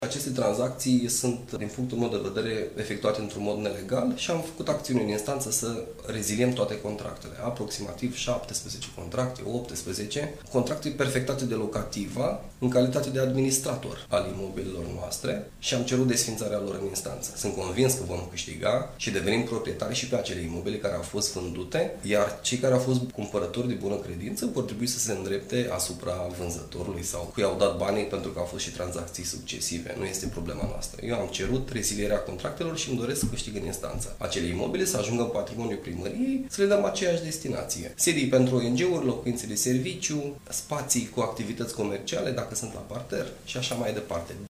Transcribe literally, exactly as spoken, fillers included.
Aceste tranzacții sunt, din punctul meu de vedere, efectuate într-un mod nelegal și am făcut acțiuni în instanță să reziliem toate contractele. Aproximativ șaptesprezece contracte, optsprezece, contracte perfectate de locativa în calitate de administrator al imobilelor noastre și am cerut desfințarea lor în instanță. Sunt convins că vom câștiga și devenim proprietari și pe acele imobile care au fost vândute, iar cei care au fost cumpărători de bună credință vor trebui să se îndrepte asupra vânzătorului sau cui au dat banii, pentru că au fost și tranzacții succesive. Nu este problema noastră. Eu am cerut rezilierea contractelor și îmi doresc să câștig în instanță. Acele imobile să ajungă în patrimoniul primăriei, să le dăm aceeași destinație. Sedii pentru O N G-uri, locuințe de serviciu, spații cu activități comerciale, dacă sunt la parter și așa mai departe.